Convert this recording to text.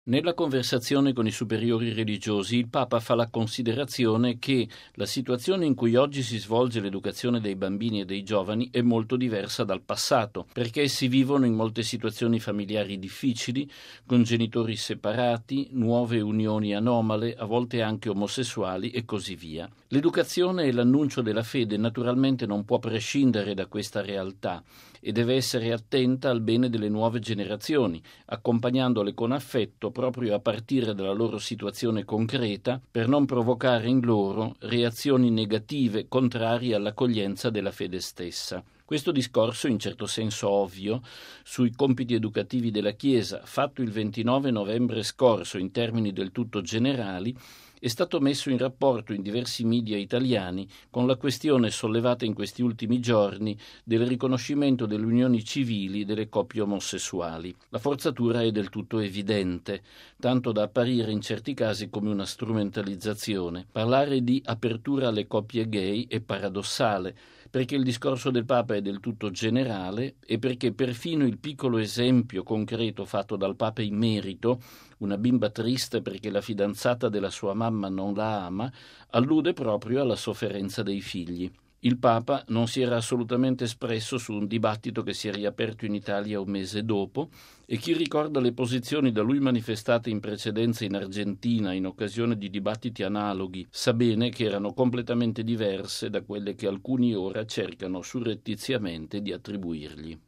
Nella conversazione con i superiori religiosi, il Papa fa la considerazione che la situazione in cui oggi si svolge l'educazione dei bambini e dei giovani è molto diversa dal passato, perché essi vivono in molte situazioni familiari difficili, con genitori separati, nuove unioni anomale, a volte anche omosessuali e così via. L'educazione e l'annuncio della fede naturalmente non può prescindere da questa realtà e deve essere attenta al bene delle nuove generazioni, accompagnandole con affetto proprio a partire dalla loro situazione concreta per non provocare in loro reazioni negative contrarie all'accoglienza della fede stessa. Questo discorso, in certo senso ovvio, sui compiti educativi della Chiesa, fatto il 29 novembre scorso in termini del tutto generali, è stato messo in rapporto in diversi media italiani con la questione sollevata in questi ultimi giorni del riconoscimento delle unioni civili delle coppie omosessuali. La forzatura è del tutto evidente, tanto da apparire in certi casi come una strumentalizzazione. Parlare di apertura alle coppie gay è paradossale, perché il discorso del Papa è del tutto generale e perché perfino il piccolo esempio concreto fatto dal Papa in merito, una bimba triste perché la fidanzata della sua mamma non la ama, allude proprio alla sofferenza dei figli. Il Papa non si era assolutamente espresso su un dibattito che si è riaperto in Italia un mese dopo e chi ricorda le posizioni da lui manifestate in precedenza in Argentina in occasione di dibattiti analoghi sa bene che erano completamente diverse da quelle che alcuni ora cercano surrettiziamente di attribuirgli.